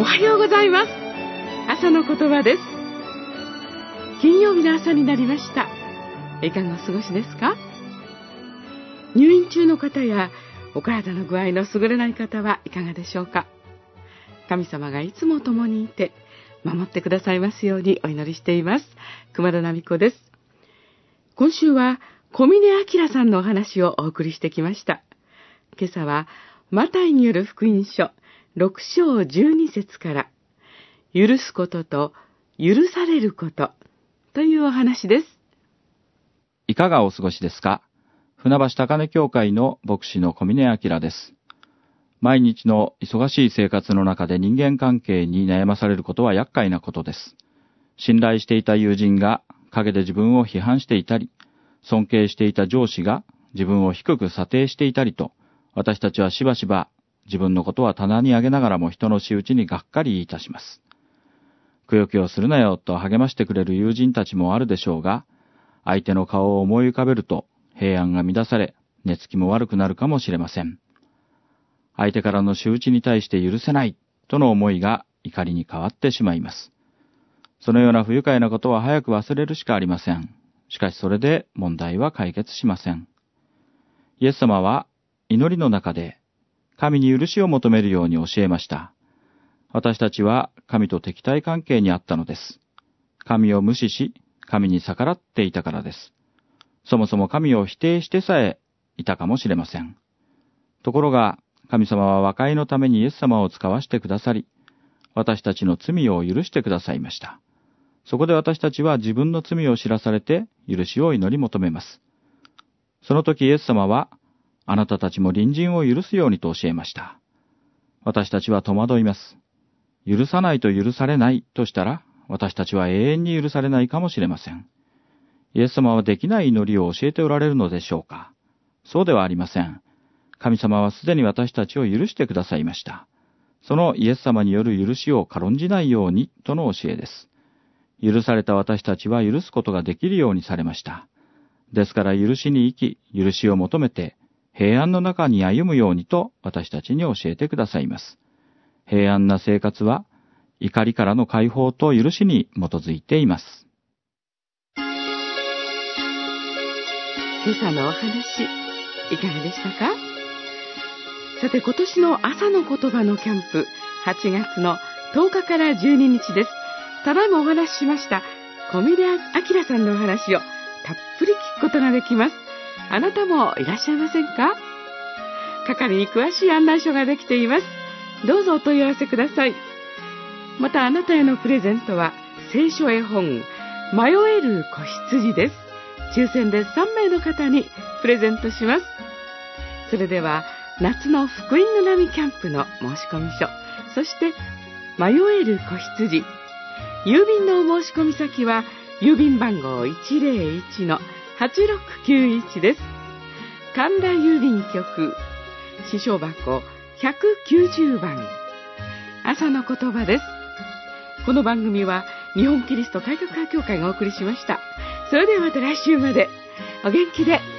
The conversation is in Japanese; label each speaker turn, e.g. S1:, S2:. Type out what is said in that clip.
S1: おはようございます。朝の言葉です。金曜日の朝になりました。いかがお過ごしですか？入院中の方やお体の具合の優れない方はいかがでしょうか？神様がいつも共にいて守ってくださいますようにお祈りしています。熊田奈美子です。今週は小峰明さんのお話をお送りしてきました。今朝はマタイによる福音書6章12節から許すことと許されることというお話です。
S2: いかがお過ごしですか？船橋高根教会の牧師の小峰明です。毎日の忙しい生活の中で人間関係に悩まされることは厄介なことです。信頼していた友人が陰で自分を批判していたり、尊敬していた上司が自分を低く査定していたりと、私たちはしばしば自分のことは棚に上げながらも人の仕打ちにがっかりいたします。くよくよするなよと励ましてくれる友人たちもあるでしょうが、相手の顔を思い浮かべると平安が乱され、寝つきも悪くなるかもしれません。相手からの仕打ちに対して許せないとの思いが怒りに変わってしまいます。そのような不愉快なことは早く忘れるしかありません。しかしそれで問題は解決しません。イエス様は祈りの中で神に許しを求めるように教えました。私たちは神と敵対関係にあったのです。神を無視し、神に逆らっていたからです。そもそも神を否定してさえいたかもしれません。ところが、神様は和解のためにイエス様を使わしてくださり、私たちの罪を許してくださいました。そこで私たちは自分の罪を知らされて許しを祈り求めます。その時イエス様は、あなたたちも隣人を許すようにと教えました。私たちは戸惑います。許さないと許されないとしたら、私たちは永遠に許されないかもしれません。イエス様はできない祈りを教えておられるのでしょうか？そうではありません。神様はすでに私たちを許してくださいました。そのイエス様による許しを軽んじないようにとの教えです。許された私たちは許すことができるようにされました。ですから許しに生き、許しを求めて、平安の中に歩むようにと私たちに教えてくださいます。平安な生活は怒りからの解放と許しに基づいています。
S1: 今朝のお話、いかがでしたか？さて今年の朝の言葉のキャンプ、8月の10日から12日です。ただいまお話ししました小峰明さんのお話をたっぷり聞くことができます。あなたもいらっしゃいませんか？係に詳しい案内書ができています。どうぞお問い合わせください。またあなたへのプレゼントは聖書絵本迷える子羊です。抽選で3名の方にプレゼントします。それでは夏の福音の波キャンプの申し込み書、そして迷える子羊、郵便のお申し込み先は郵便番号 101-8691 です。神田郵便局支所箱190番、朝の言葉です。この番組は日本キリスト改革派協会がお送りしました。それではまた来週までお元気で